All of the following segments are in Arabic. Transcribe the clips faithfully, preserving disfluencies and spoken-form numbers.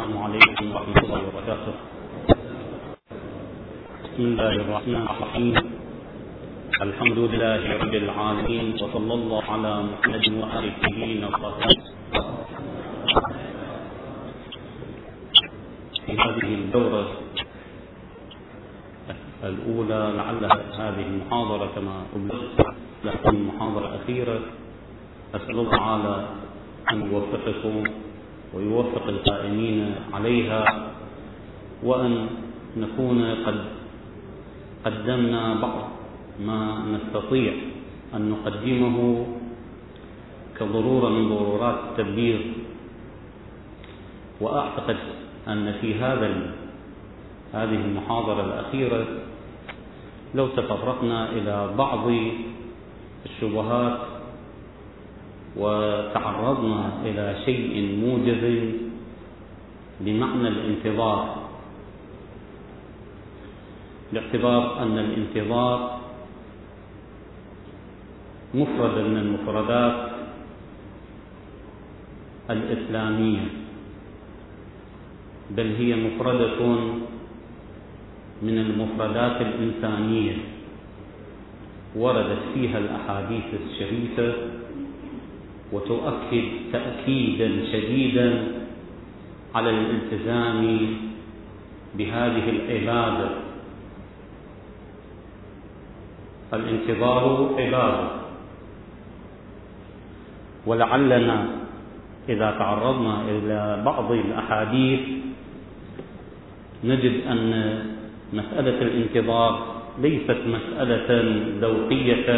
السلام عليكم ورحمة الله وبركاته. بسم الله الرحمن الرحيم. الحمد لله رب العالمين، وصلى الله على محمد وآله وصحبه. في هذه الدورة الأولى لعلها هذه المحاضرة كما أبلغت لكم محاضرة أخيرة، أسأل الله تعالى أن يوفقكم ويوفق القائمين عليها، وأن نكون قد قدمنا بعض ما نستطيع أن نقدمه كضرورة من ضرورات التبليغ. وأعتقد أن في هذا هذه المحاضرة الأخيرة لو تطرقنا إلى بعض الشبهات وتعرضنا إلى شيء موجز بمعنى الانتظار، باعتبار أن الانتظار مفرد من المفردات الإسلامية، بل هي مفردة من المفردات الإنسانية وردت فيها الأحاديث الشريفة وتؤكد تأكيدا شديدا على الالتزام بهذه العبادة. الانتظار عبادة، ولعلنا إذا تعرضنا إلى بعض الأحاديث نجد أن مسألة الانتظار ليست مسألة ذوقية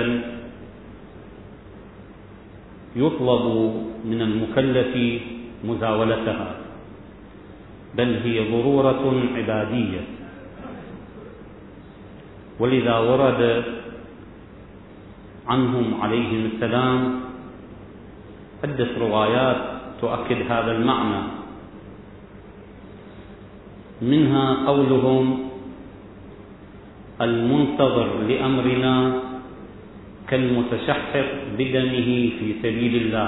يطلب من المكلف مزاولتها، بل هي ضرورة عبادية. ولذا ورد عنهم عليهم السلام عدة روايات تؤكد هذا المعنى، منها قولهم: المنتظر لأمرنا كالمتشحر بدمه في سبيل الله.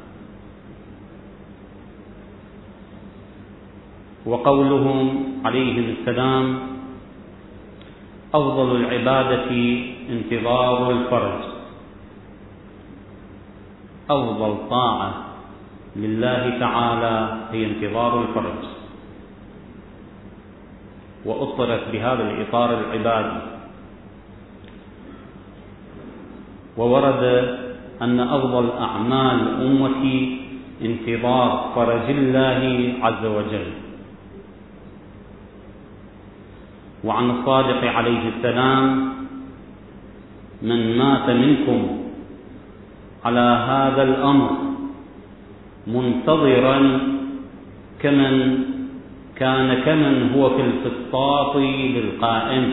وقولهم عليهم السلام: أفضل العبادة انتظار الفرج، أفضل طاعة لله تعالى هي انتظار الفرج، وأطرت بهذا الإطار العبادي. وورد أن أفضل أعمال أمتي انتظار فرج الله عز وجل. وعن الصادق عليه السلام: من مات منكم على هذا الأمر منتظرا كمن كان كمن هو في الفسطاط للقائم.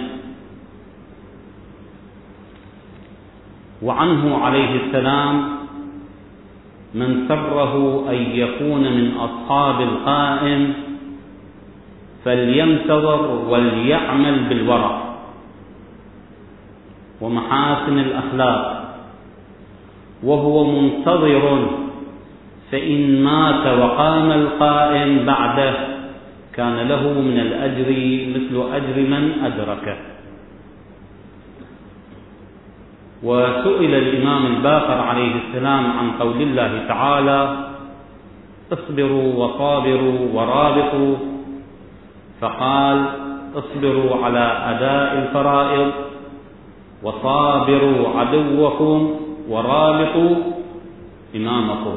وعنه عليه السلام: من سره أن يكون من أصحاب القائم فلينتظر وليعمل بالورع ومحاسن الأخلاق، وهو منتظر، فإن مات وقام القائم بعده كان له من الأجر مثل أجر من أدركه. وسئل الإمام الباقر عليه السلام عن قول الله تعالى: اصبروا وصابروا ورابطوا، فقال: اصبروا على أداء الفرائض، وصابروا عدوكم، ورابطوا إمامكم.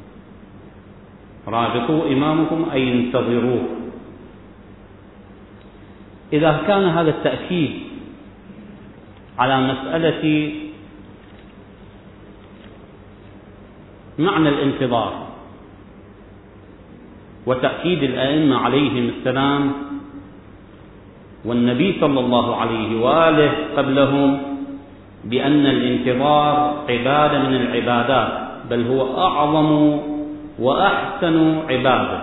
رابطوا إمامكم أي انتظروه. إذا كان هذا التأكيد على مسألة معنى الانتظار وتأكيد الأئمة عليهم السلام والنبي صلى الله عليه وآله قبلهم بأن الانتظار عبادة من العبادات، بل هو أعظم وأحسن عبادة،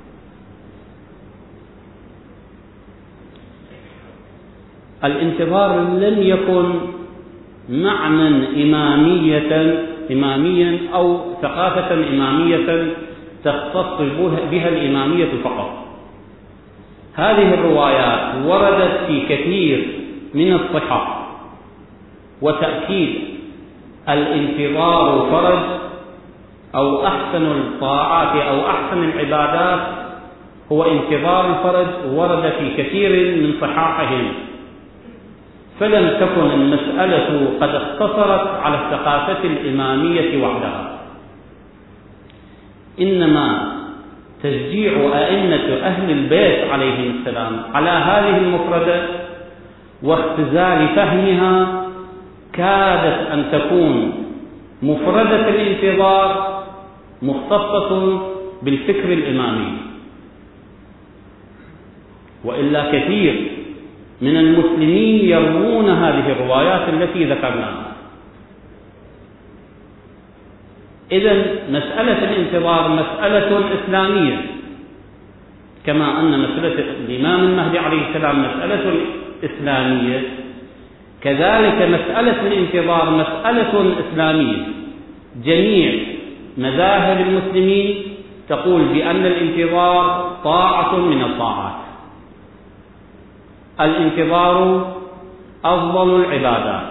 الانتظار لم يكن معنى إمامية إماميا أو ثقافة إمامية تختص بها الإمامية فقط، هذه الروايات وردت في كثير من الصحح، وتأكيد الانتظار فرج أو أحسن الطاعات أو أحسن العبادات هو انتظار الفرج ورد في كثير من صحاحهم، فلم تكن المسألة قد اقتصرت على الثقافة الإمامية وحدها، إنما تشجيع أئمة أهل البيت عليهم السلام على هذه المفردة واختزال فهمها كادت أن تكون مفردة الانتظار مختصة بالفكر الإمامي، وإلا كثير من المسلمين يروون هذه الروايات التي ذكرناها. إذن مسألة الانتظار مسألة إسلامية، كما أن مسألة الإمام المهدي عليه السلام مسألة إسلامية، كذلك مسألة الانتظار مسألة إسلامية. جميع مذاهب المسلمين تقول بأن الانتظار طاعة من الطاعات، الانتظار أفضل العبادات،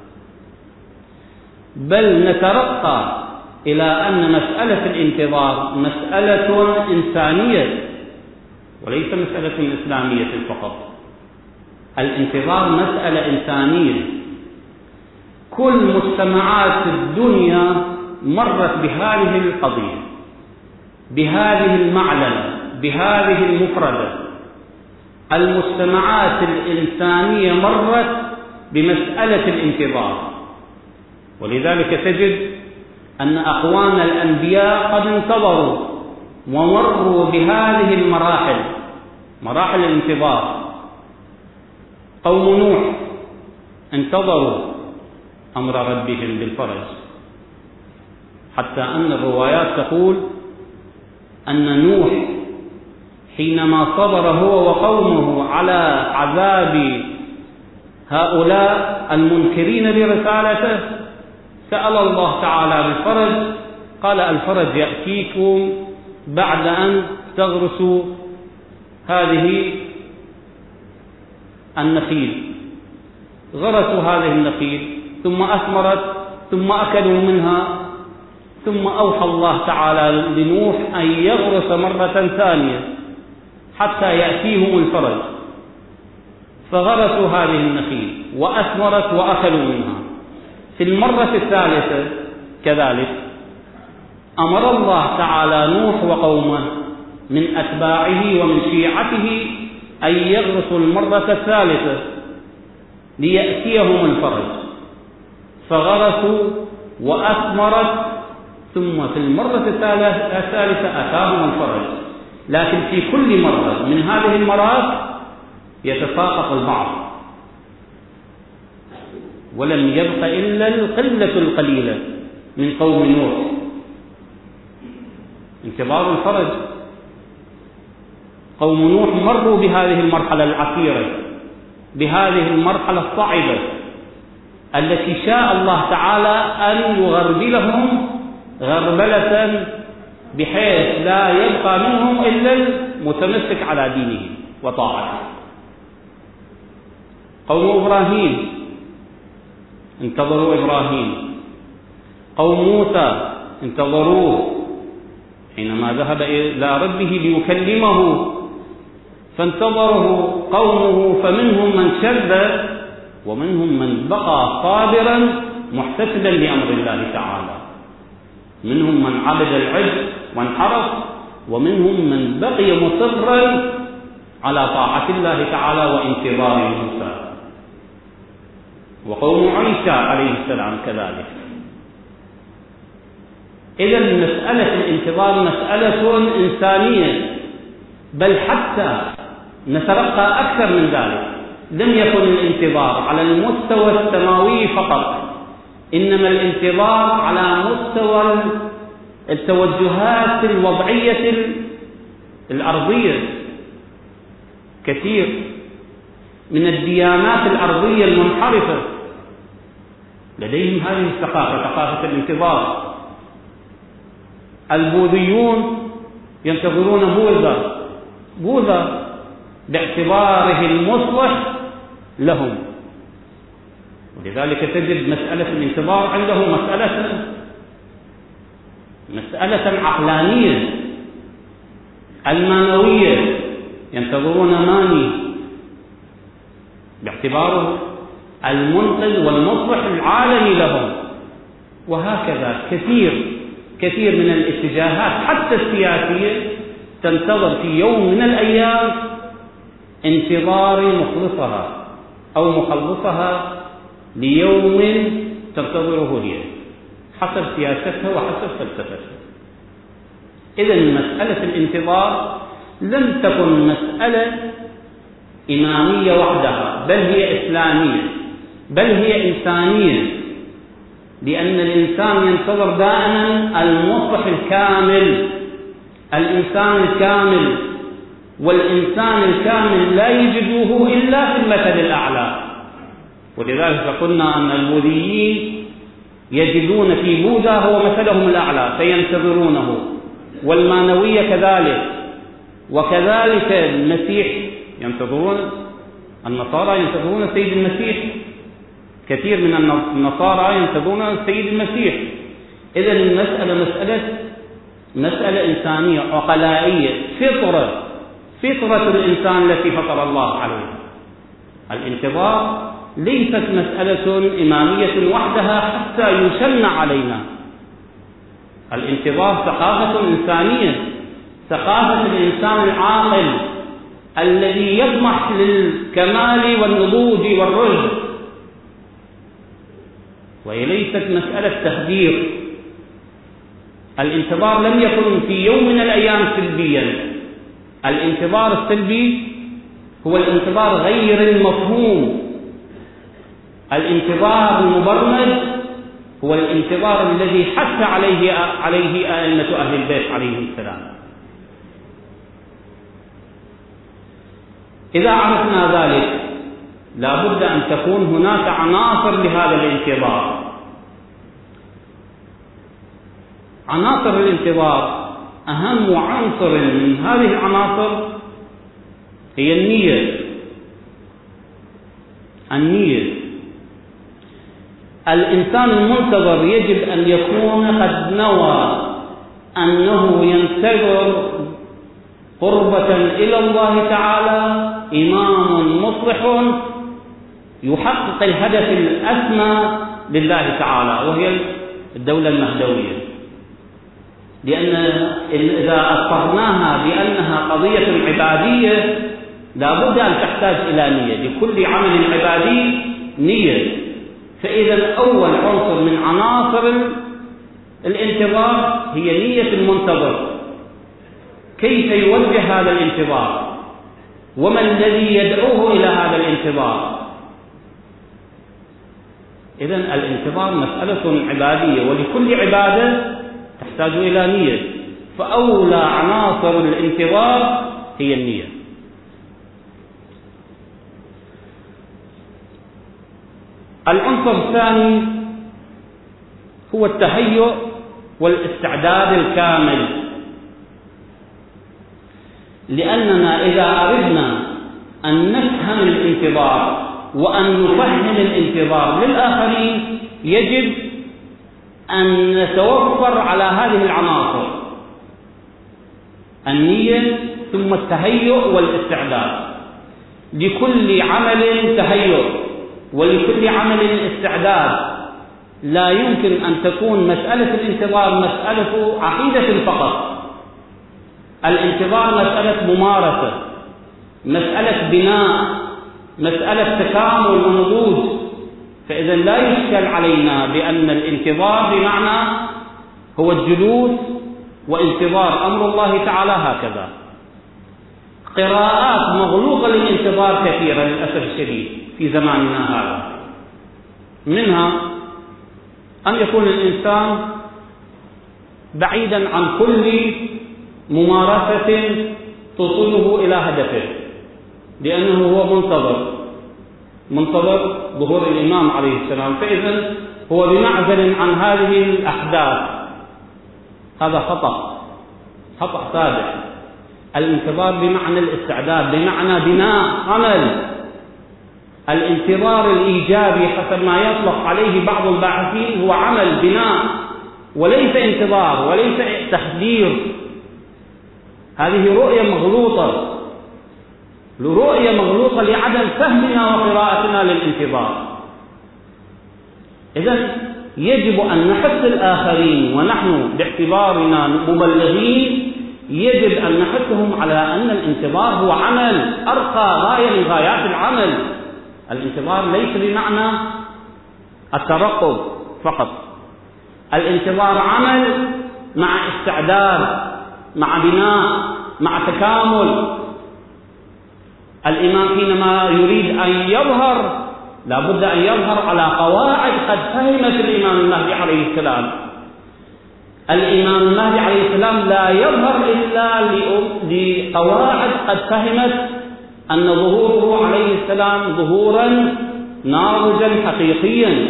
بل نترقى إلى أن مسألة الانتظار مسألة إنسانية وليس مسألة إسلامية فقط. الانتظار مسألة إنسانية، كل مجتمعات الدنيا مرت بهذه القضية، بهذه المعلمة، بهذه المفردة. المجتمعات الإنسانية مرت بمسألة الانتظار، ولذلك تجد أن أخوان الأنبياء قد انتظروا ومروا بهذه المراحل، مراحل الانتظار. قوم نوح انتظروا أمر ربهم بالفرج، حتى أن الروايات تقول أن نوح حينما صبر هو وقومه على عذاب هؤلاء المنكرين لرسالته سأل الله تعالى بالفرج، قال الفرج يأتيكم بعد أن تغرسوا هذه النخيل. غرسوا هذه النخيل ثم أثمرت ثم أكلوا منها، ثم أوحى الله تعالى لنوح أن يغرس مرة ثانية حتى يأتيهم الفرج، فغرسوا هذه النخيل وأثمرت وأكلوا منها. في المرة الثالثة كذلك أمر الله تعالى نوح وقومه من أتباعه ومن شيعته أن يغرسوا المرة الثالثة ليأتيهم الفرج، فغرسوا وأثمرت، ثم في المرة الثالثة أتاهم الفرج. لكن في كل مرة من هذه المرات يتساقط البعض، ولم يبق إلا القلة القليلة من قوم نوح. انتظار الفرج، قوم نوح مروا بهذه المرحلة العسيرة، بهذه المرحلة الصعبة التي شاء الله تعالى أن يغربلهم غربلة بحيث لا يبقى منهم إلا المتمسك على دينه وطاعته. قوم إبراهيم انتظروا إبراهيم، قوم موسى انتظروه حينما ذهب إلى ربه ليكلمه فانتظره قومه، فمنهم من شذ ومنهم من بقى صابرا محتسبا لأمر الله تعالى، منهم من عبد العجل وانحرف، ومنهم من بقي مصرا على طاعة الله تعالى وانتظار موسى. وقوم عيسى عليه السلام كذلك. إذن مسألة الانتظار مسألة إنسانية، بل حتى نترقى أكثر من ذلك. لم يكن الانتظار على المستوى السماوي فقط، إنما الانتظار على مستوى التوجهات الوضعية الأرضية. كثير من الديانات الأرضية المنحرفة لديهم هذه الثقافة، ثقافة الانتظار. البوذيون ينتظرون بوذا، بوذا باعتباره المصلح لهم. ولذلك تجد مسألة الانتظار عنده مسألة مسألة عقلانية المانوية، ينتظرون ماني باعتباره المنقذ والمصلح العالمي لهم. وهكذا كثير كثير من الاتجاهات حتى السياسية تنتظر في يوم من الأيام انتظار مخلصها أو مخلصها ليوم تنتظره هي حسب سياستها وحسب فلسفتها. إذن مسألة الانتظار لم تكن مسألة إمامية وحدها، بل هي إسلامية، بل هي إنسانية، لأن الإنسان ينتظر دائما المصلح الكامل، الإنسان الكامل، والإنسان الكامل لا يجدوه إلا في المثل الأعلى. ولذلك قلنا أن البوذيين يجدون في بوذا هو مثلهم الأعلى فينتظرونه، والمانوية كذلك، وكذلك المسيح ينتظرون، النصارى ينتظرون السيد المسيح، كثير من النصارى ينتظرون السيد المسيح. إذن المسألة مسألة مسألة إنسانية عقلائية، فطرة فطرة الإنسان التي فطر الله عليها. الانتظار ليست مسألة إمامية وحدها حتى يشن علينا. الانتظار ثقافة إنسانية، ثقافة الإنسان العاقل الذي يطمح للكمال والنضوج والرشد، وهي ليست مسألة تخدير. الانتظار لم يكن في يوم من الأيام سلبيا. الانتظار السلبي هو الانتظار غير المفهوم. الانتظار المبرمج هو الانتظار الذي حث عليه عليه أئمة أهل البيت عليهم السلام. إذا عرفنا ذلك لا بد أن تكون هناك عناصر لهذا الانتظار. عناصر الانتظار، أهم عنصر من هذه العناصر هي النية. النية الإنسان المنتظر يجب أن يكون قد نوى أنه ينتظر قربة إلى الله تعالى، إمام مصلح يحقق الهدف الأسمى لله تعالى وهي الدولة المهدوية. لأن إذا أصرناها بأنها قضية عبادية لا بد أن تحتاج إلى نية، لكل عمل عبادي نية. فإذا أول عنصر من عناصر الانتظار هي نية المنتظر، كيف يوجه هذا الانتظار، وما الذي يدعوه إلى هذا الانتظار. إذن الانتظار مسألة عبادية، ولكل عبادة تحتاج إلى نية، فأولى عناصر الانتظار هي النية. العنصر الثاني هو التهيؤ والاستعداد الكامل، لأننا إذا أردنا أن نفهم الانتظار وأن نفهم الانتظار للآخرين يجب أن نتوفر على هذه العناصر: النية ثم التهيؤ والاستعداد. لكل عمل تهيؤ ولكل عمل استعداد. لا يمكن أن تكون مسألة الانتظار مسألة عقيدة فقط. الانتظار مسألة ممارسة، مسألة بناء، مسألة تكامل ونضوج. فإذا لا يشكل علينا بأن الانتظار بمعنى هو الجلوس وانتظار أمر الله تعالى هكذا. قراءات مغلوقة للانتظار كثيرة للأسف الشديد في زماننا هذا. منها أن يكون الإنسان بعيدا عن كل ممارسة توصله إلى هدفه، لأنه هو منتظر منتظر ظهور الإمام عليه السلام، فإذا هو بمعزل عن هذه الأحداث. هذا خطأ خطأ سابق. الانتظار بمعنى الاستعداد، بمعنى بناء عمل. الانتظار الإيجابي حسب ما يطلق عليه بعض الباحثين هو عمل بناء، وليس انتظار وليس تخدير. هذه رؤية مغلوطة، رؤية مغلوطة لعدم فهمنا وقراءتنا للانتظار. إذن يجب أن نحث الآخرين، ونحن باعتبارنا مبلغين يجب أن نحثهم على أن الانتظار هو عمل، أرقى غاية من غايات العمل. الانتظار ليس بمعنى الترقب فقط، الانتظار عمل مع استعداد، مع بناء، مع تكامل. الإمام حينما يريد أن يظهر لا بد أن يظهر على قواعد قد فهمت الإمام المهدي عليه السلام. الإمام المهدي عليه السلام لا يظهر إلا لقواعد قد فهمت أن ظهوره عليه السلام ظهورا ناضجا حقيقيا.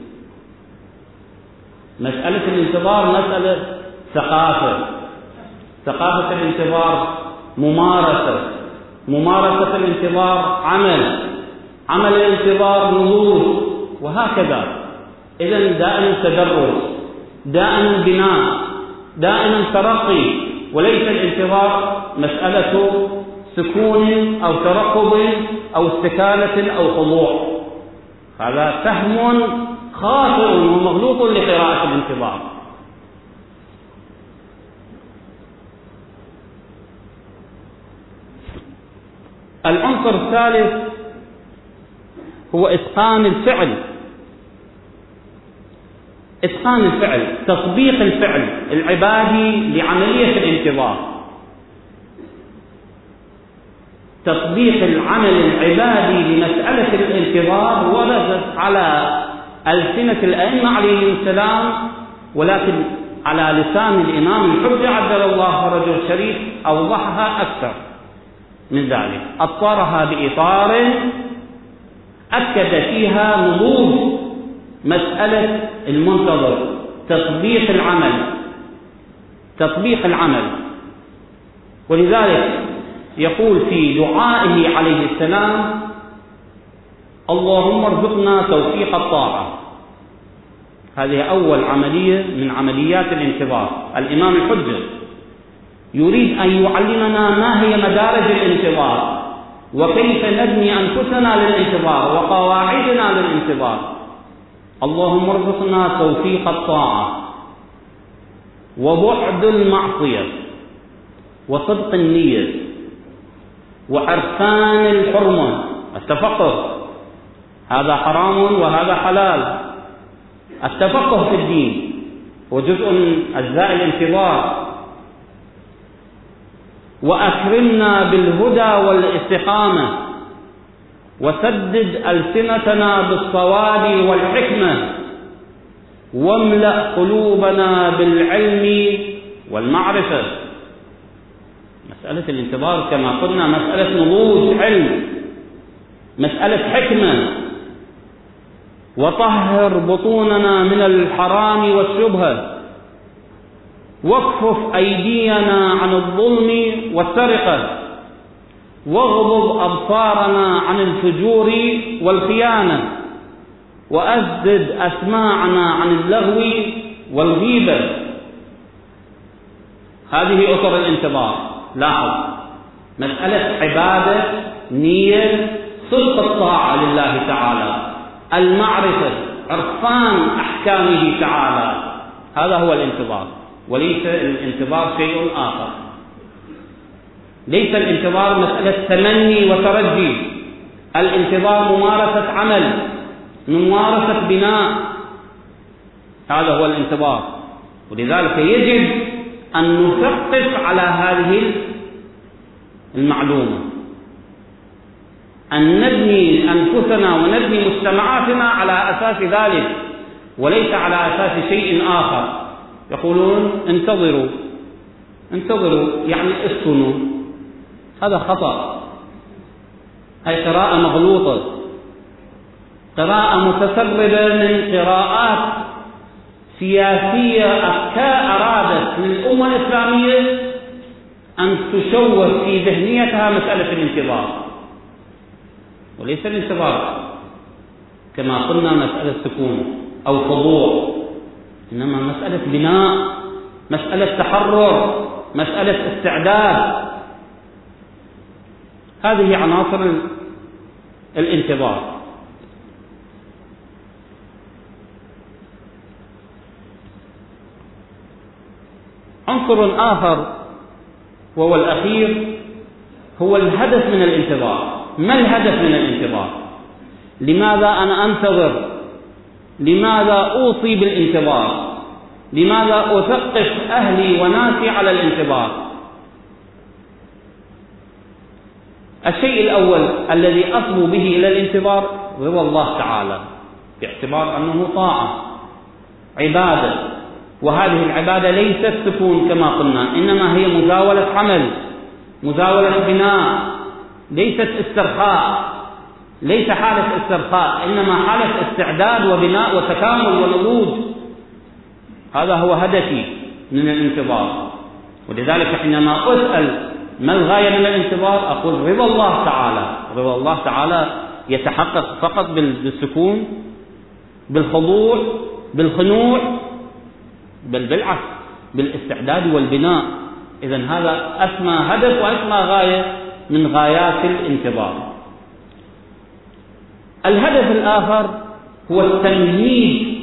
مسألة الانتظار مسألة ثقافة، ثقافة الانتظار ممارسة، ممارسة الانتظار عمل، عمل الانتظار نضوج، وهكذا. إذن دائما تدرج، دائما بناء، دائما ترقي، وليس الانتظار مسألة سكون أو ترقب أو استكانة أو خضوع. هذا فهم خاطئ ومغلوط لقراءة الانتظار. العنصر الثالث هو إتقان الفعل. إتقان الفعل، تطبيق الفعل العبادي لعملية الانتظار، تطبيق العمل العبادي لمسألة الانتظار وردت على ألسنة الأئمة عليهم السلام، ولكن على لسان الإمام الحجة عجل الله فرجه الشريف أوضحها أكثر من ذلك، أطارها بإطار أكد فيها نضوج مسألة المنتظر، تطبيق العمل، تطبيق العمل. ولذلك يقول في دعائه عليه السلام: اللهم ارزقنا توفيق الطاعة. هذه أول عملية من عمليات الانتظار. الإمام الحجة يريد أن يعلمنا ما هي مدارج الانتظار، وكيف نبني أنفسنا للانتظار وقواعدنا للانتظار. اللهم ارزقنا توفيق الطاعة وبعد المعصية وصدق النية وعرفان الحرمة، التفقه، هذا حرام وهذا حلال. التفقه في الدين هو جزء من أجزاء الانتظار. وأكرمنا بالهدى والاستقامة، وسدد ألسنتنا بالصواب والحكمة، واملأ قلوبنا بالعلم والمعرفة. مسألة الانتظار كما قلنا مسألة نضوج علم، مسألة حكمة. وطهر بطوننا من الحرام والشبهة، واكفف أيدينا عن الظلم والسرقة، واغضض أبصارنا عن الفجور والخيانة، وأسدد أسماعنا عن اللغو والغيبة. هذه أطر الانتظار. لاحظ، مسألة عبادة، نية، صدق الطاعة لله تعالى، المعرفة، عرفان أحكامه تعالى، هذا هو الانتظار، وليس الانتظار شيء آخر. ليس الانتظار مسألة تمني وترجي، الانتظار ممارسة عمل، ممارسة بناء، هذا هو الانتظار. ولذلك يجب أن نثقف على هذه المعلومة، أن نبني أنفسنا ونبني مجتمعاتنا على أساس ذلك، وليس على أساس شيء آخر. يقولون انتظروا، انتظروا يعني اسكنوا، هذا خطأ. هذه قراءة مغلوطة، قراءة متسربة من قراءات سياسية أفكار أرادت للأمة الإسلامية أن تشوه في ذهنيتها مسألة الانتظار، وليس الانتظار كما قلنا مسألة سكون أو خضوع، إنما مسألة بناء، مسألة تحرر، مسألة استعداد. هذه عناصر الانتظار. عنصر آخر وهو الأخير هو الهدف من الانتظار. ما الهدف من الانتظار؟ لماذا أنا أنتظر؟ لماذا أوصي بالانتظار؟ لماذا أثقف أهلي وناسي على الانتظار؟ الشيء الأول الذي أصبو به إلى الانتظار رضا الله تعالى، باعتبار أنه طاعة عبادة، وهذه العبادة ليست سكون كما قلنا، إنما هي مزاولة عمل، مزاولة بناء، ليست استرخاء، ليس حالة استرخاء، إنما حالة استعداد وبناء وتكامل ونضوج. هذا هو هدفي من الانتظار. ولذلك حينما أسأل ما الغاية من الانتظار أقول رضا الله تعالى. رضا الله تعالى يتحقق فقط بالسكون، بالخضوع، بالخنوع، بل بالعكس بالاستعداد والبناء. إذن هذا أسمى هدف وأسمى غاية من غايات الانتظار. الهدف الآخر هو التمهيد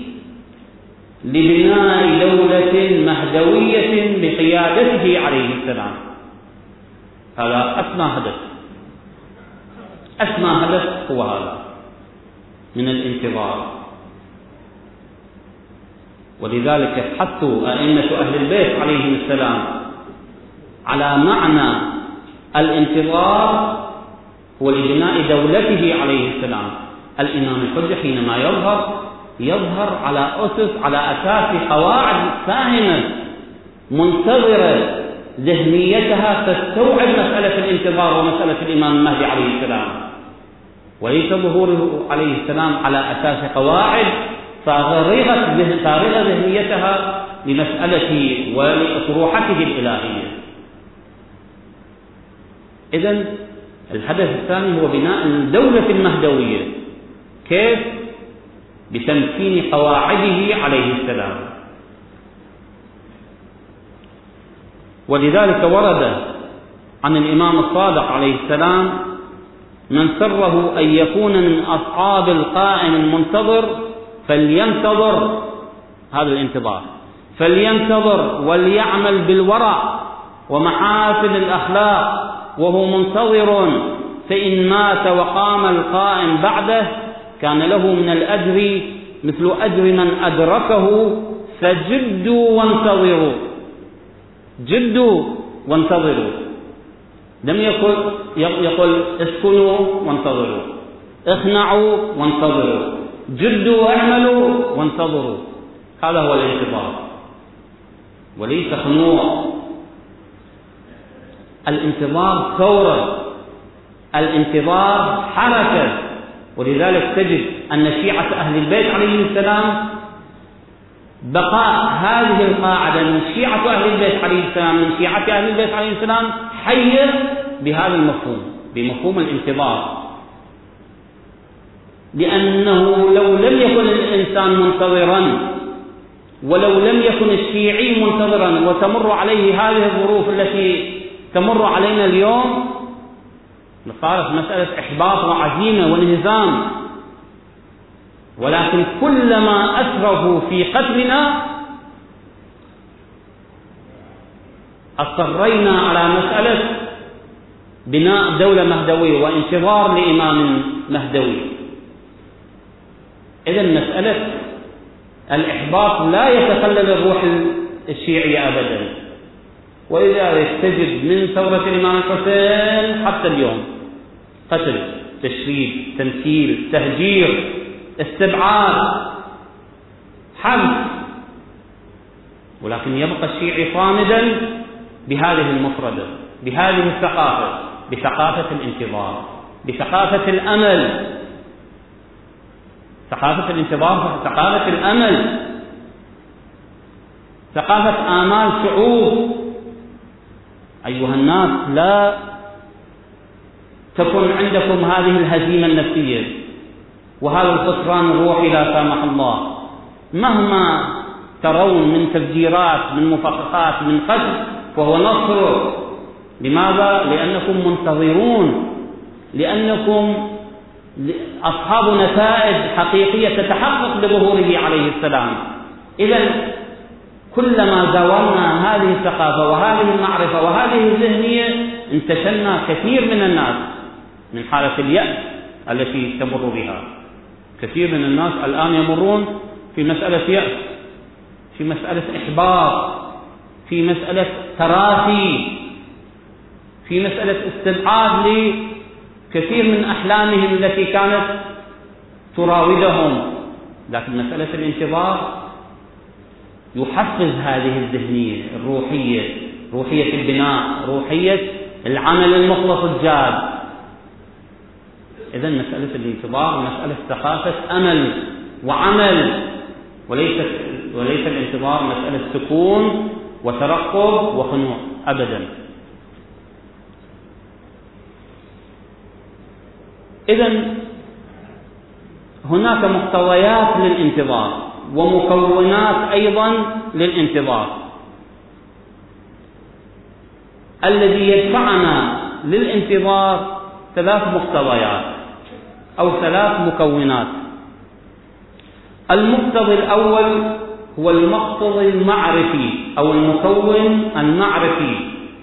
لبناء دولة مهدوية بقيادته عليه السلام. هذا أسمى هدف، أسمى هدف هو هذا من الانتظار. ولذلك حثوا أئمة أهل البيت عليهم السلام على معنى الانتظار هو لبناء دولته عليه السلام. الإمام الحجة حينما يظهر يظهر على أسس، على أساس قواعد فاهمة منتظرة ذهنيتها تستوعب مسألة الانتظار ومسألة الإمام المهدي عليه السلام، وليس ظهوره عليه السلام على أساس قواعد فارغة ذهنيتها لمسألته ولأطروحته الإلهية. إذن الهدف الثاني هو بناء الدولة المهدوية. كيف؟ بتمكين قواعده عليه السلام. ولذلك ورد عن الإمام الصادق عليه السلام من سره أن يكون من أصحاب القائم المنتظر فلينتظر، هذا الانتظار، فلينتظر وليعمل بالورع ومحاسن الأخلاق وهو منتظر، فإن مات وقام القائم بعده كان له من الأجر مثل أجر من أدركه، فجدوا وانتظروا. جدوا وانتظروا، لم يقل يقول اسكنوا وانتظروا، اخنعوا وانتظروا، جدوا واعملوا وانتظروا. هذا هو الانتظار وليس خنوع. الانتظار ثورة، الانتظار حركة. ولذلك تجد أن شيعة أهل البيت عليهم السلام بقاء هذه القاعدة من شيعة أهل البيت عليه السلام من شيعة أهل البيت عليه السلام حية بهذا المفهوم، بمفهوم الانتظار. لأنه لو لم يكن الإنسان منتظرا، ولو لم يكن الشيعي منتظرا وتمر عليه هذه الظروف التي تمر علينا اليوم، صارت مسألة إحباط وعزيمة وانهزام. ولكن كلما أسرفوا في قتلنا أصرينا على مسألة بناء دولة مهدوية وانتظار لإمام مهدوي. إذن مسألة الإحباط لا يتخلل الروح الشيعية أبدا. ولذلك تجد من ثورة الإمام الحسين حتى اليوم قتل، تشريد، تمثيل، تهجير، استبعاد، حبس، ولكن يبقى الشيعي صامدا بهذه المفردة، بهذه الثقافة، بثقافة الانتظار، بثقافة الأمل. ثقافة الانتظار ثقافة الأمل، ثقافة آمال شعوب. أيها الناس لا تكن عندكم هذه الهزيمة النفسية وهذا الخسران الروحي لا سامح الله، مهما ترون من تفجيرات من مفخخات من قتل فهو نصر. لماذا؟ لأنكم منتظرون، لأنكم أصحاب نتائج حقيقية تتحقق بظهوره عليه السلام. إذا كلما زاولنا هذه الثقافة وهذه المعرفة وهذه الذهنية انتشلنا كثير من الناس من حالة اليأس التي تمر بها. كثير من الناس الآن يمرون في مسألة يأس، في مسألة إحباط، في مسألة تراخي، في مسألة استبعاد لكثير من أحلامهم التي كانت تراودهم. لكن مسألة الانتظار يحفز هذه الذهنية الروحية، روحية البناء، روحية العمل المخلص الجاد. إذن مسألة الانتظار مسألة ثقافة أمل وعمل، وليس وليس الانتظار مسألة سكون وترقب وخنوع أبدا. إذن هناك مقتضيات للانتظار ومكونات أيضا للانتظار. الذي يدفعنا للانتظار ثلاث مقتضيات أو ثلاث مكونات. المقتضي الأول هو المقتضي المعرفي أو المكون المعرفي.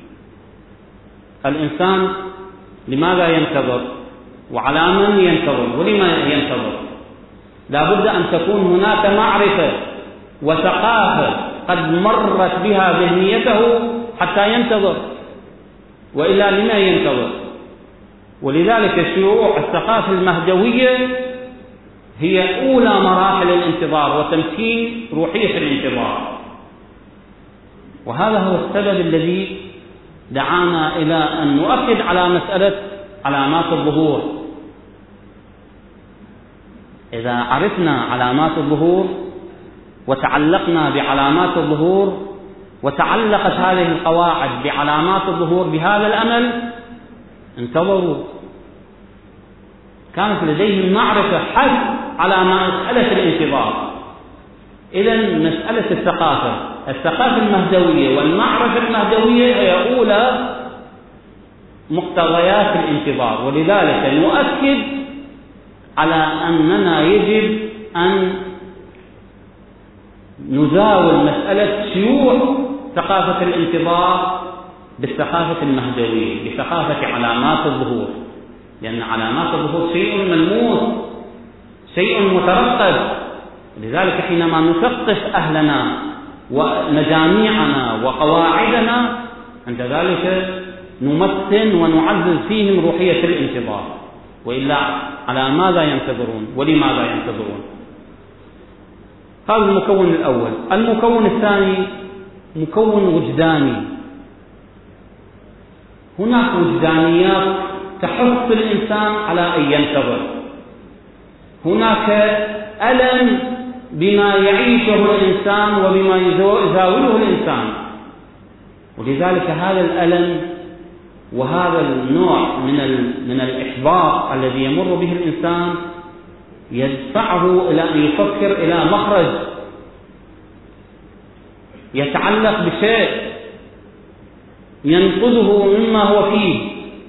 الإنسان لماذا ينتظر؟ وعلى من ينتظر؟ ولما ينتظر؟ لا بد أن تكون هناك معرفة وثقافة قد مرت بها ذهنيته حتى ينتظر، وإلا لما ينتظر؟ ولذلك شيوع الثقافة المهدوية هي أولى مراحل الانتظار وتمكين روحية الانتظار. وهذا هو السبب الذي دعانا إلى أن نؤكد على مسألة علامات الظهور. إذا عرفنا علامات الظهور وتعلقنا بعلامات الظهور وتعلقت هذه القواعد بعلامات الظهور بهذا الأمل انتظروا. كانت لديهم معرفة حث على مسألة الانتظار. إذن مسألة الثقافة الثقافة المهدوية والمعرفة المهدوية هي أولى مقتضيات الانتظار. ولذلك نؤكد على أننا يجب أن نزاول مسألة شيوع ثقافة الانتظار بالثقافة المهدوية، بثقافة علامات الظهور، لأن علامات الظهور شيء ملموس، شيء مترقب. لذلك حينما نثقف أهلنا ومجاميعنا وقواعدنا عند ذلك نمتن ونعزز فيهم روحية الانتظار. وإلا على ماذا ينتظرون ولماذا ينتظرون؟ هذا المكون الأول. المكون الثاني مكون وجداني. هناك وجدانيات تحث الإنسان على أن ينتظر. هناك ألم بما يعيشه الإنسان وبما يزاوله الإنسان، ولذلك هذا الألم وهذا النوع من من الإحباط الذي يمر به الإنسان يدفعه إلى أن يفكر إلى مخرج يتعلق بشيء ينقذه مما هو فيه.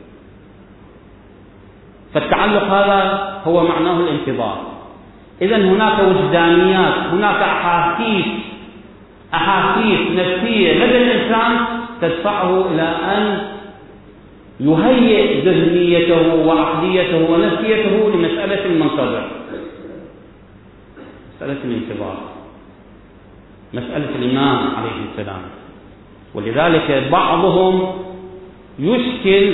فالتعلق هذا هو معناه الانتظار. إذن هناك وجدانيات، هناك أحاسيس أحاسيس نفسية لدى الإنسان تدفعه إلى أن يهيئ ذهنيته وعقليته ونفسيته لمسألة المنتظر، مسألة الانتظار، مسألة الإمام عليه السلام. ولذلك بعضهم يشكل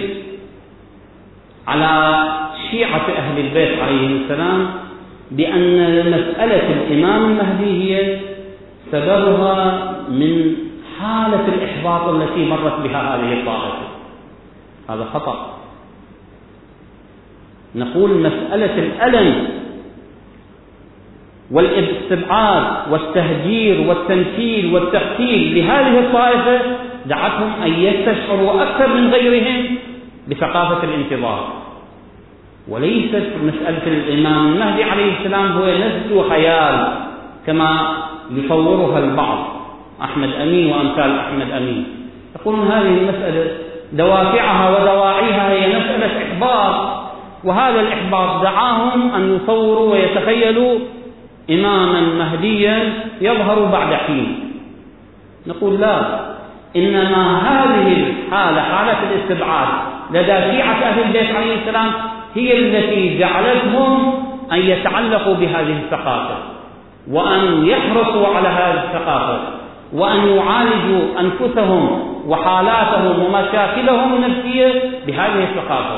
على شيعة أهل البيت عليه السلام بأن مسألة الإمام المهدي هي سببها من حالة الإحباط التي مرت بها هذه الطائفة. هذا خطأ. نقول مسألة الألم والاستبعاد والتهجير والتمثيل والتقتيل لهذه الطائفة دعتهم أن يستشعروا أكثر من غيرهم بثقافة الانتظار. وليست مسألة الإمام المهدي عليه السلام هو نفس خيال كما يصورها البعض، أحمد أمين وأمثال أحمد أمين يقولون هذه المسألة دوافعها ودواعيها هي مسألة إحباط، وهذا الإحباط دعاهم أن يصوروا ويتخيلوا إماما مهديا يظهر بعد حين. نقول لا، إنما هذه الحالة حالة الاستبعاد لدى شيعة أهل البيت عليه السلام هي التي جعلتهم أن يتعلقوا بهذه الثقافة وأن يحرصوا على هذه الثقافة وأن يعالجوا أنفسهم وحالاتهم ومشاكلهم النفسية بهذه الثقافة.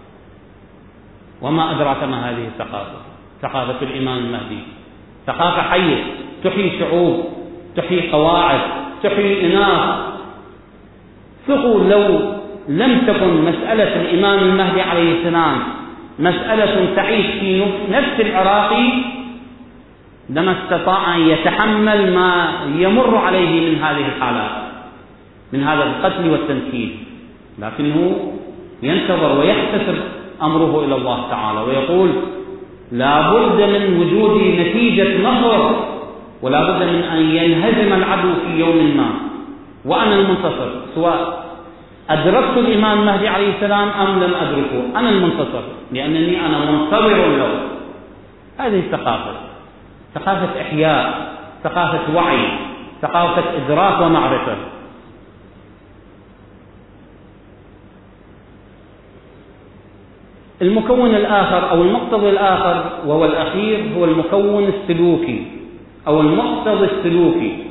وما أدراك ما هذه الثقافة؟ ثقافة الإمام المهدي، ثقافة حية تحيي شعوب، تحيي قواعد، تحيي إناث. ثقوا لو لم تكن مسألة الإمام المهدي عليه السلام مسألة تعيش في نفس العراقي لما استطاع أن يتحمل ما يمر عليه من هذه الحالات، من هذا القتل والتنكيل، لكنه ينتظر ويحتسب أمره إلى الله تعالى ويقول لا بد من وجود نتيجة نصر ولا بد من أن ينهزم العدو في يوم ما وأنا المنتصر، سواء أدركت الإمام المهدي عليه السلام أم لم أدركه أنا المنتصر، لأنني أنا منتظر له. هذه الثقافة، ثقافة إحياء، ثقافة وعي، ثقافة إدراك ومعرفة. المكون الآخر أو المقتضى الآخر وهو الأخير هو المكون السلوكي أو المقتضى السلوكي،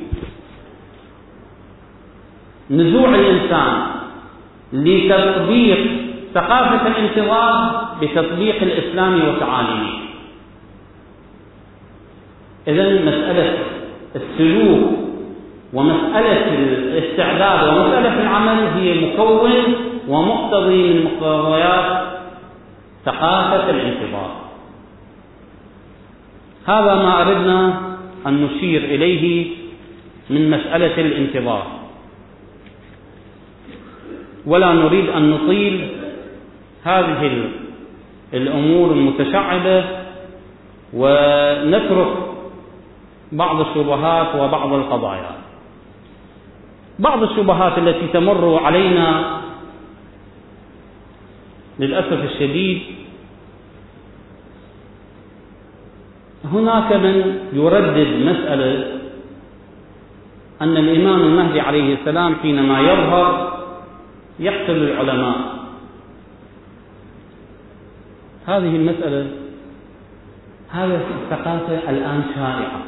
نزوع الإنسان لتطبيق ثقافة الانتظار بتطبيق الإسلام وتعاليمه. إذن مسألة السلوك ومسألة الاستعداد ومسألة العمل هي مكون ومقتضي من مقتضيات ثقافة الانتظار. هذا ما أردنا أن نشير إليه من مسألة الانتظار، ولا نريد أن نطيل هذه الأمور المتشعبة ونترك بعض الشبهات وبعض القضايا. بعض الشبهات التي تمر علينا للأسف الشديد، هناك من يردد مسألة أن الإمام المهدي عليه السلام حينما يظهر يقتل العلماء. هذه المسألة، هذه الثقافة الآن شائعة،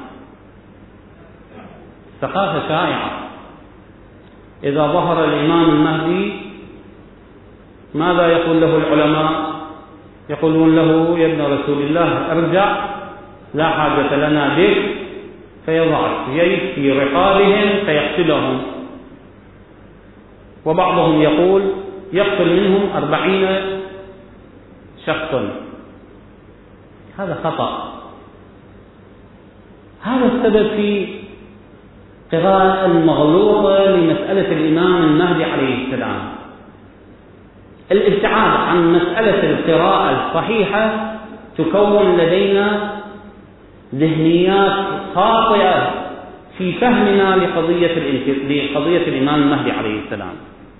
ثقافة شائعة. إذا ظهر الإمام المهدي ماذا يقول له العلماء؟ يقولون له يا ابن رسول الله ارجع، لا حاجة لنا بك، فيضع السيف في رقابهم فيقتلهم. وبعضهم يقول يقتل منهم أربعين شخصا. هذا خطأ. هذا السبب في قراءة مغلوطة لمسألة الإمام المهدي عليه السلام. الابتعاد عن مسألة القراءة الصحيحة تكون لدينا ذهنيات خاطئة في فهمنا لقضية لقضية الإمام المهدي عليه السلام.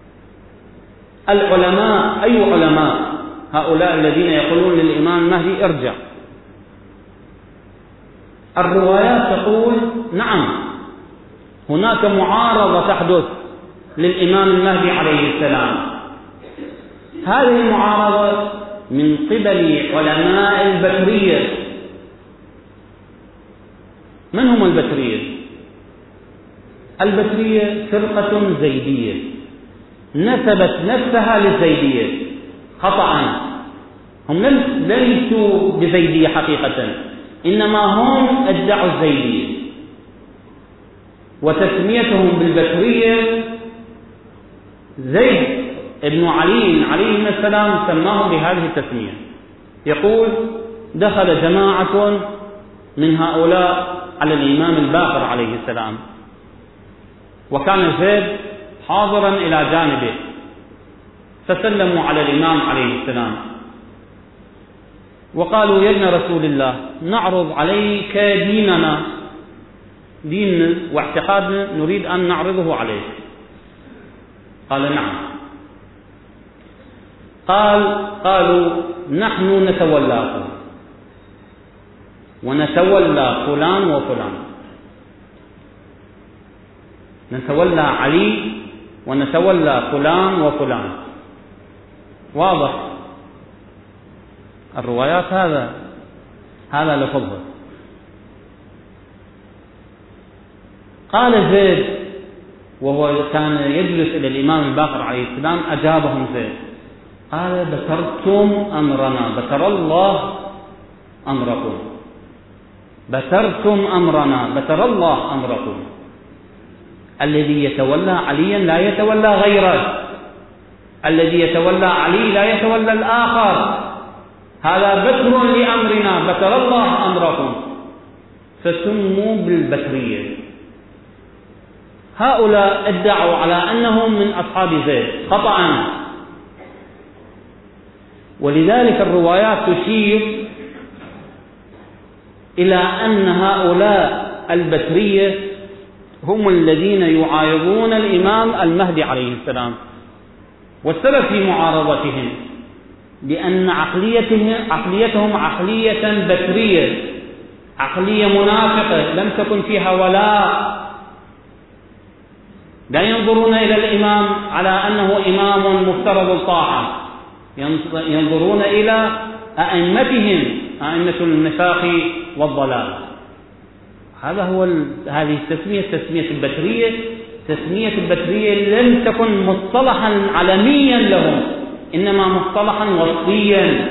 العلماء، أي علماء؟ هؤلاء الذين يقولون للإمام المهدي ارجع. الروايات تقول نعم هناك معارضة تحدث للإمام المهدي عليه السلام. هذه المعارضة من قبل علماء البترية. من هم البترية؟ البترية فرقة زيدية نسبت نفسها للزيدية خطأ. هم ليسوا بزيدية حقيقة، إنما هم ادعوا الزيدية، وتسميتهم بالبترية زيد ابن علي عليه السلام سماهم بهذه التسمية. يقول دخل جماعة من هؤلاء على الإمام الباقر عليه السلام، وكان زيد حاضرا إلى جانبه، فسلموا على الإمام عليه السلام وقالوا: يا ابن رسول الله، نعرض عليك ديننا، ديننا واعتقادنا نريد أن نعرضه عليك. قال: نعم. قال قالوا: نحن نتولاكم ونتولى فلان وفلان، نتولى علي ونتولى فلان وفلان. واضح الروايات، هذا هذا لفظه. قال زيد وهو كان يجلس إلى الإمام الباقر عليه السلام، أجابهم زيد قال: بترتم أمرنا، بتر الله أمركم، بترتم أمرنا، بتر الله أمركم. الذي يتولى عليا لا يتولى غيره، الذي يتولى علي لا يتولى الآخر، هذا بتر لأمرنا، بتر الله أمركم. فسموا بالبترية. هؤلاء ادعوا على أنهم من أصحاب زيد خطأ، ولذلك الروايات تشير إلى أن هؤلاء البترية هم الذين يعارضون الإمام المهدي عليه السلام. والسبب في معارضتهم بأن عقليتهم عقليتهم عقلية بترية، عقلية منافقة لم تكن فيها ولاء، لا ينظرون إلى الإمام على أنه إمام مفترض الطاعة، ينظرون إلى أئمتهم، أئمة النفاق والضلال. هذا هو هذه التسمية، تسمية البترية. تسمية البترية لم تكن مصطلحا علميا لهم، إنما مصطلحا وصفيا،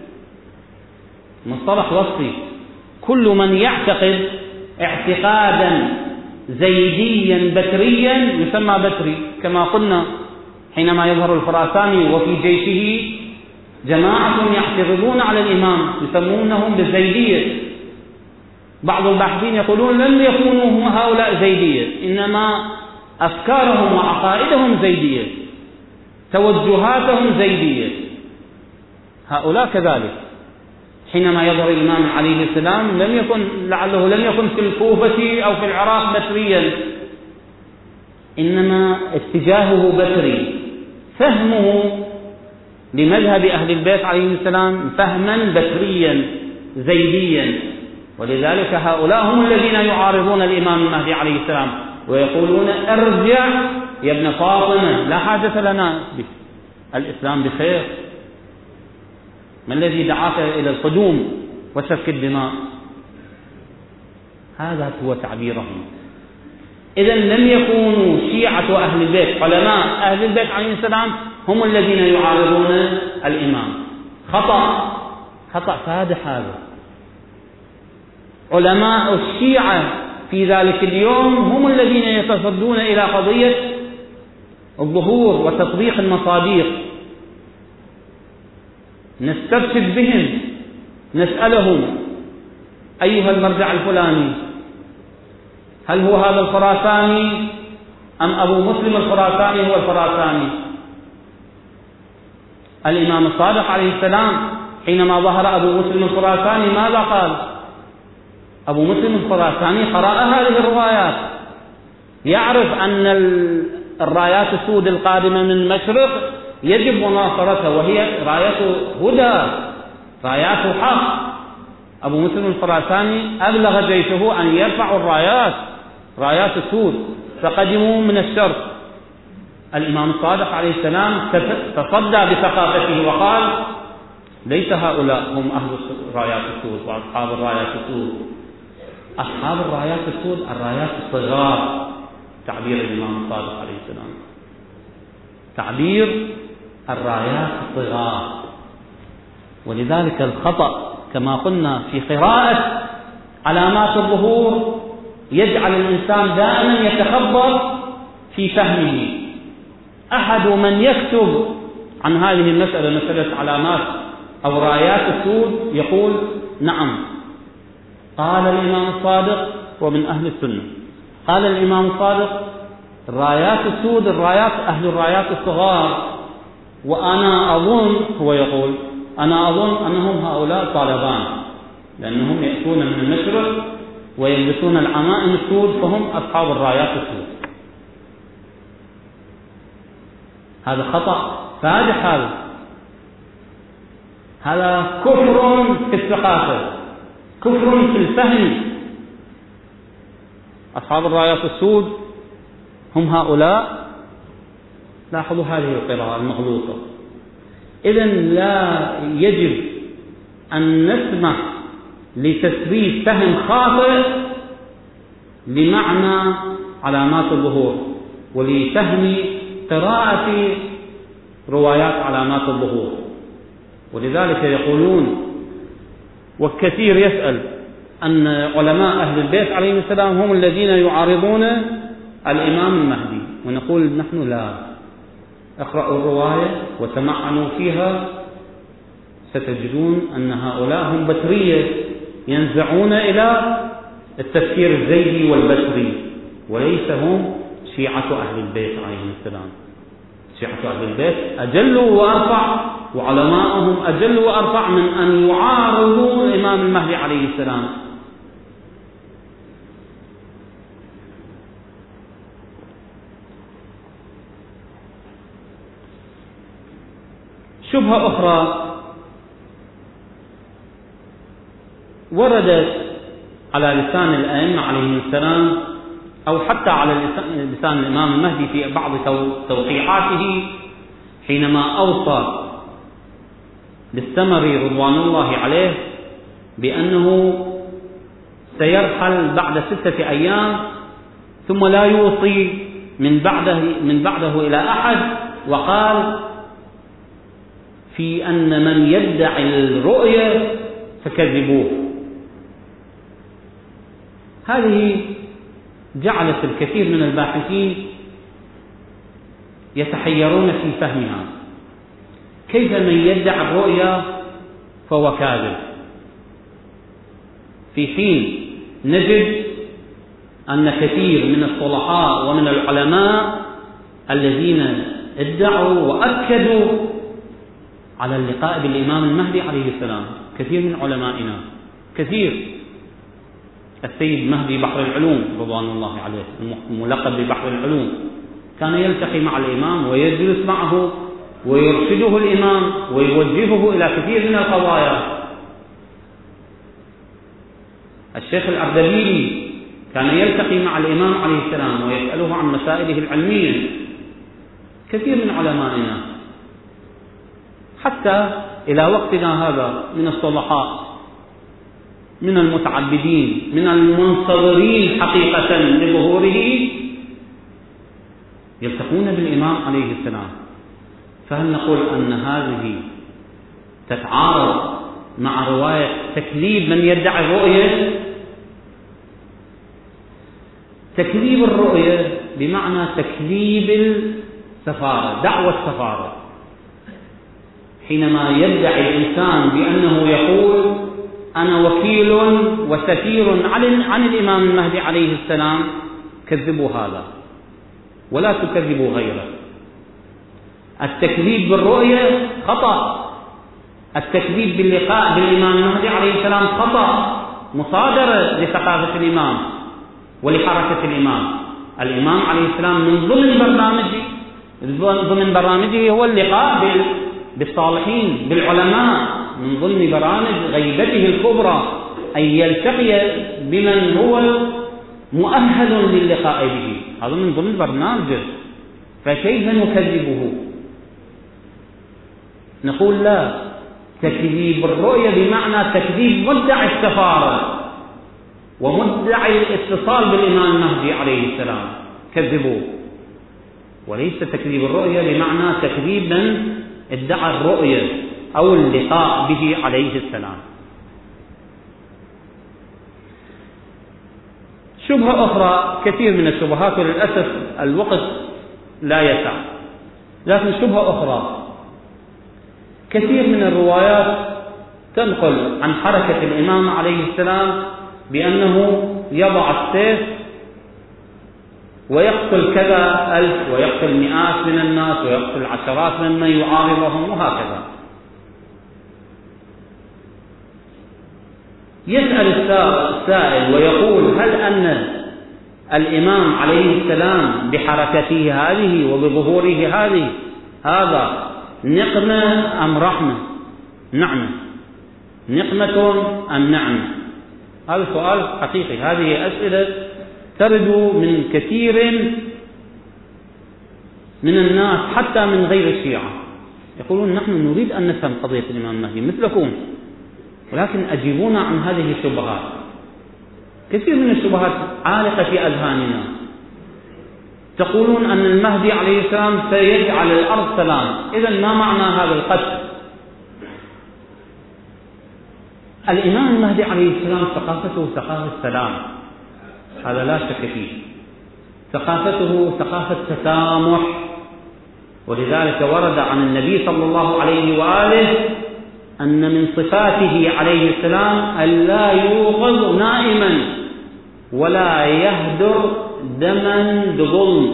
مصطلح وصفي. كل من يعتقد اعتقادا زيديا بتريا يسمى بتري. كما قلنا حينما يظهر الخراساني وفي جيشه جماعة يعترضون على الإمام يسمونهم بالزيدية. بعض الباحثين يقولون لم يكونوا هؤلاء زيدية، إنما أفكارهم وعقائدهم زيدية، توجهاتهم زيدية. هؤلاء كذلك. حينما يظهر الإمام عليه السلام لم يكن لعله لم يكن في الكوفة أو في العراق بتريا، إنما اتجاهه بتري، فهمه لمذهب أهل البيت عليه السلام فهما بتريا زيديا. ولذلك هؤلاء هم الذين يعارضون الإمام المهدي عليه السلام ويقولون: ارجع يا ابن فاطمة، لا حاجة لنا بك، الإسلام بخير، ما الذي دعاك إلى القدوم وسفك الدماء؟ هذا هو تعبيرهم. إذن لم يكونوا شيعة أهل البيت، علماء أهل البيت عليه السلام هم الذين يعارضون الإمام. خطأ، خطأ فادح هذا. علماء الشيعة في ذلك اليوم هم الذين يتصدون إلى قضية الظهور وتطبيق المصاديق. نسترشد بهم، نسألهم: أيها المرجع الفلاني، هل هو هذا الخراساني أم أبو مسلم الخراساني هو الخراساني؟ الإمام الصادق عليه السلام حينما ظهر أبو مسلم الخراساني ماذا قال؟ أبو مسلم الخراساني قرأ هذه الروايات، يعرف أن الرايات السود القادمة من المشرق يجب مناصرتها، وهي رايات هدى، رايات حق. أبو مسلم الخراساني أبلغ جيشه أن يرفعوا الرايات، رايات السود، فقدموا من الشرق. الإمام الصادق عليه السلام تصدى بثقافته وقال: ليس هؤلاء هم أهل الرايات السود وأصحاب الرايات السود، أصحاب الرايات السود الرايات الصغار، تعبير الإمام الصادق عليه السلام، تعبير الرايات الصغار. ولذلك الخطأ كما قلنا في قراءة علامات الظهور يجعل الإنسان دائما يتخبط في فهمه. أحد من يكتب عن هذه المسألة، مسألة علامات أو رايات السود، يقول: نعم، قال الإمام الصادق ومن أهل السنة، قال الإمام الصادق الرايات السود الرايات أهل الرايات الصغار، وأنا أظن هو يقول أنا أظن أنهم هؤلاء طالبان، لأنهم يأتون من المشرق ويلبسون العمائم السود، فهم أصحاب الرايات السود. هذا خطأ فادح، هذا هذا كفر في الثقافة، كفر في الفهم. أصحاب الرايات السود هم هؤلاء. لاحظوا هذه القراءة المغلوطة. إذن لا يجب أن نسمح لتسريب فهم خاطئ لمعنى علامات الظهور ولفهم قراءة روايات علامات الظهور. ولذلك يقولون، والكثير يسأل، أن علماء أهل البيت عليهم السلام هم الذين يعارضون الإمام المهدي، ونقول نحن لا. اقرأوا الرواية وتمعنوا فيها، ستجدون أن هؤلاء هم بترية ينزعون إلى التفكير الزيدي والبشري، وليس هم شيعة أهل البيت عليهم السلام. شيعة أهل البيت أجل وأرفع، وعلماءهم أجل وأرفع من أن يعارضوا الإمام المهدي عليه السلام. شبهة أخرى وردت على لسان الأئمة عليهم السلام، أو حتى على لسان الإمام المهدي في بعض توقيعاته، حينما أوصى بالسمري رضوان الله عليه بأنه سيرحل بعد ستة أيام ثم لا يوصي من بعده من بعده إلى أحد، وقال في أن من يدعي الرؤية فكذبوه. هذه جعلت الكثير من الباحثين يتحيرون في فهمها. كيف من يدعي الرؤيا فهو كاذب، في حين نجد أن كثير من الصلحاء ومن العلماء الذين ادعوا وأكدوا على اللقاء بالإمام المهدي عليه السلام، كثير من علمائنا، كثير. السيد مهدي بحر العلوم رضوان الله عليه، الملقب ببحر العلوم، كان يلتقي مع الإمام ويجلس معه ويرشده الإمام ويوجهه إلى كثير من القضايا. الشيخ الأردبيلي كان يلتقي مع الإمام عليه السلام ويسأله عن مسائله العلمية. كثير من علمائنا حتى إلى وقتنا هذا من الصلحاء، من المتعبدين، من المنتظرين حقيقة لظهوره، يلتقون بالإمام عليه السلام. فهل نقول أن هذه تتعارض مع رواية تكذيب من يدعي الرؤية؟ تكذيب الرؤية بمعنى تكذيب السفارة، دعوة السفارة. حينما يدعي الإنسان بأنه يقول أنا وكيل وسفير عن الإمام المهدي عليه السلام، كذبوا هذا ولا تكذبوا غيره. التكذيب بالرؤية خطأ، التكذيب باللقاء بالإمام المهدي عليه السلام خطأ، مصادرة لثقافة الإمام ولحركة الإمام. الإمام عليه السلام من ضمن برنامجه ضمن برامجه هو اللقاء بالصالحين بالعلماء، من ضمن برامج غيبته الكبرى أن يلتقي بمن هو مؤهل للقاء به، هذا من ضمن برنامجه. فكيف نكذبه؟ نقول لا، تكذيب الرؤية بمعنى تكذيب مدعي السفارة ومدعي الاتصال بالإمام المهدي عليه السلام، كذبوه. وليس تكذيب الرؤية بمعنى تكذيب من ادعى الرؤية أو اللقاء به عليه السلام. شبهة أخرى، كثير من الشبهات وللأسف الوقت لا يسع، لكن شبهة أخرى، كثير من الروايات تنقل عن حركة الإمام عليه السلام بأنه يضع السيف ويقتل كذا ألف ويقتل مئات من الناس ويقتل عشرات ممن يعارضهم وهكذا. يسأل السائل ويقول: هل أن الإمام عليه السلام بحركته هذه وبظهوره هذه هذا نقمة أم رحمة؟ نعمة. نقمة أم نعمة؟ هذا سؤال حقيقي. هذه أسئلة ترد من كثير من الناس حتى من غير الشيعة، يقولون: نحن نريد أن نفهم قضية الإمام المهدي مثلكم، ولكن أجيبونا عن هذه الشبهات. كثير من الشبهات عالقة في أذهاننا. تقولون أن المهدي عليه السلام سيجعل الأرض سلام، إذن ما معنى هذا القتل؟ الإمام المهدي عليه السلام ثقافته ثقافة سلام، هذا لا شك فيه. ثقافته ثقافة تسامح، ولذلك ورد عن النبي صلى الله عليه وآله أن من صفاته عليه السلام أن لا يوقظ نائما ولا يهدر دما بظلم.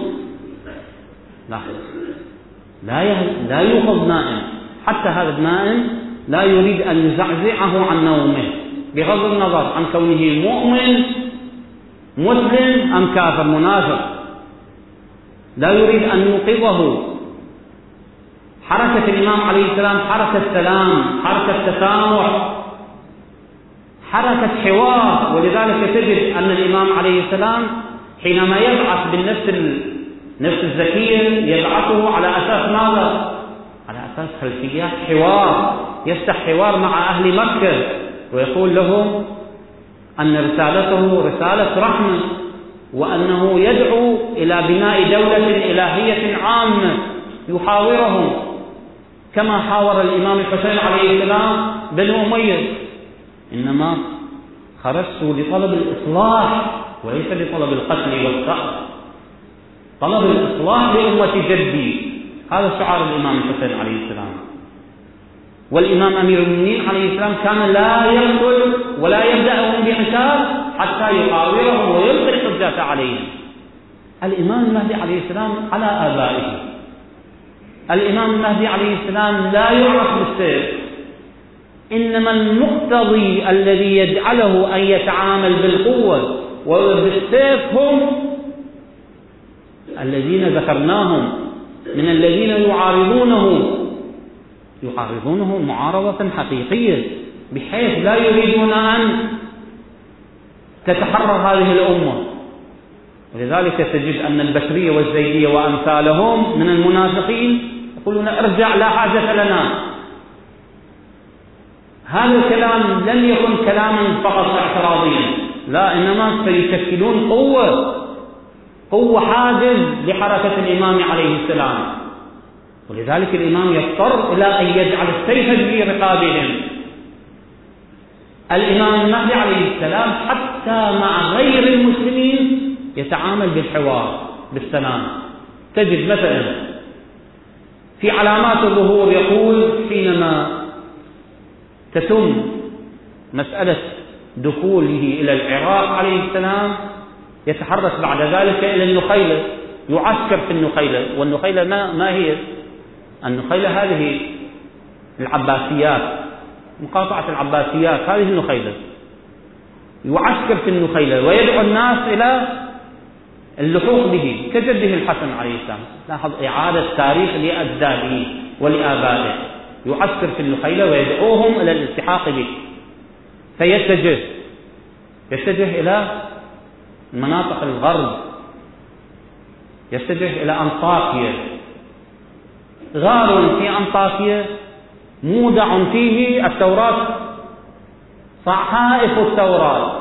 لا لا يوقظ نائم، حتى هذا النائم لا يريد أن يزعزعه عن نومه، بغض النظر عن كونه مؤمن مسلم أم كافر منافق، لا يريد أن يوقظه. حركة الإمام عليه السلام حركة سلام، حركة تسامح، حركة حوار. ولذلك تجد أن الإمام عليه السلام حينما يبعث بالنفس النفس الزكية يبعثه على أساس ماذا؟ على أساس خلفيات حوار، يفتح حوار مع أهل مكة ويقول لهم أن رسالته رسالة رحمة، وأنه يدعو إلى بناء دولة إلهية عامة يحاورهم كما حاور الإمام الحسين عليه السلام بنو أمية. إنما خرجت لطلب الإصلاح وليس لطلب القتل والسحر، طلب الإصلاح لأمة جدي. هذا شعار الإمام الحسين عليه السلام. والإمام أمير المؤمنين عليه السلام كان لا يقتل ولا يبدأهم بقتال حتى يحاورهم ويلقي الحجة عليهم. الإمام المهدي عليه السلام على آبائه. الإمام المهدي عليه السلام لا يعرف بالسيف، إنما المقتضي الذي يجعله أن يتعامل بالقوة وبالسيف هم الذين ذكرناهم من الذين يعارضونه يعارضونه معارضة حقيقية، بحيث لا يريدون أن تتحرر هذه الأمة. ولذلك تجد أن البشرية والزيدية وأمثالهم من المنافقين يقولون: ارجع، لا حاجة لنا. هذا الكلام لن يكن كلاما فقط اعتراضيا، لا، إنما سيشكلون قوة قوة حاجز لحركة الإمام عليه السلام. ولذلك الإمام يضطر إلى أن يجعل السيف في رقابهم. الإمام المهدي عليه السلام حتى مع غير المسلمين يتعامل بالحوار بالسلام. تجد مثلا في علامات الظهور يقول حينما تتم مسألة دخوله إلى العراق عليه السلام يتحرك بعد ذلك إلى النخيلة، يعسكر في النخيلة. والنخيلة ما, ما هي؟ النخيلة هذه العباسيات، مقاطعة العباسيات، هذه النخيلة. يعسكر في النخيلة ويدعو الناس إلى اللحوق به كجده الحسن عليه السلام. لاحظ إعادة تاريخ لأجداده ولآبائه. يعسكر في النخيلة ويدعوهم إلى الالتحاق به، فيتجه يتجه إلى مناطق الغرب، يتجه إلى أنطاكيا. غار في أنطاكيا مودع فيه التوراة، صحائف التوراة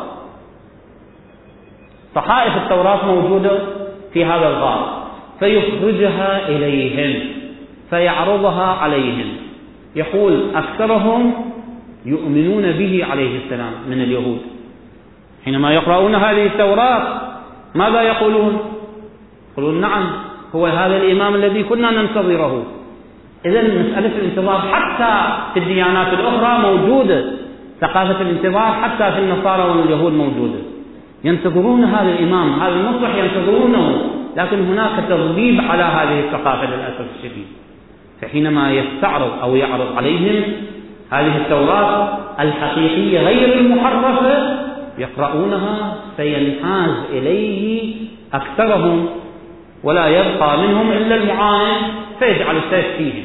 صحائف التوراة موجودة في هذا الغار، فيخرجها إليهم فيعرضها عليهم. يقول أكثرهم يؤمنون به عليه السلام من اليهود. حينما يقرؤون هذه التوراة ماذا يقولون؟ يقولون: نعم، هو هذا الإمام الذي كنا ننتظره. إذن مسألة الانتظار حتى في الديانات الأخرى موجودة، ثقافة الانتظار حتى في النصارى واليهود موجودة. ينتظرون هذا الإمام، هذا المصلح ينتظرونه لكن هناك تضليل على هذه الثقافة للأسف الشديد. فحينما يستعرض أو يعرض عليهم هذه التوراة الحقيقية غير المحرفة يقرؤونها سينحاز إليه أكثرهم، ولا يبقى منهم إلا المعاند فيجعل السيف فيهم.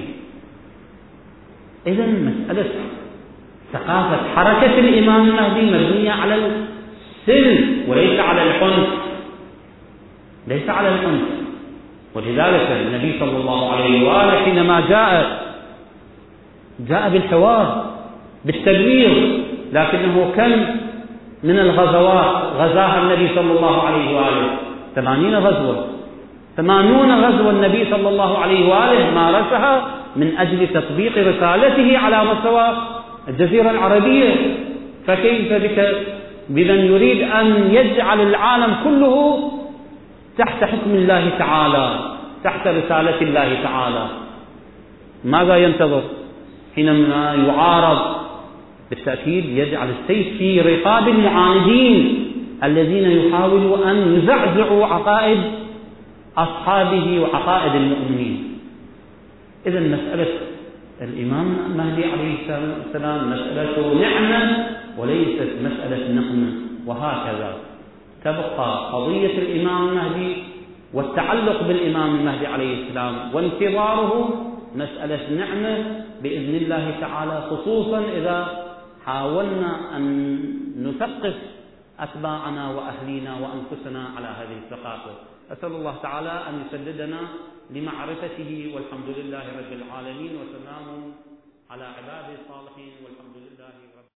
إذن مسألة ثقافة حركة الإمام المهدي مبنية على السلم وليس على العنف، ليس على العنف. ولذلك النبي صلى الله عليه وآله حينما جاء جاء بالحوار بالتبليغ، لكنه كم من الغزوات غزاها النبي صلى الله عليه وآله؟ ثمانين غزوة، ثمانون غزوة النبي صلى الله عليه وآله مارسها من أجل تطبيق رسالته على مستوى الجزيرة العربية. فكيف بك بمن يريد أن يجعل العالم كله تحت حكم الله تعالى، تحت رسالة الله تعالى؟ ماذا ينتظر حينما يعارض؟ بالتأكيد يجعل السيف في رقاب المعاندين الذين يحاولوا أن يزعزعوا عقائد أصحابه وعقائد المؤمنين. إذن مسألة الإمام المهدي عليه السلام مسألة نعمة وليست مسألة نقمة. وهكذا تبقى قضية الإمام المهدي والتعلق بالإمام المهدي عليه السلام وانتظاره مسألة نعمة بإذن الله تعالى، خصوصا إذا حاولنا أن نثقف أتباعنا وأهلينا وأنفسنا على هذه الثقافة. أسأل الله تعالى أن يسددنا لمعرفته، والحمد لله رب العالمين، وسلام على عباده الصالحين، والحمد لله رب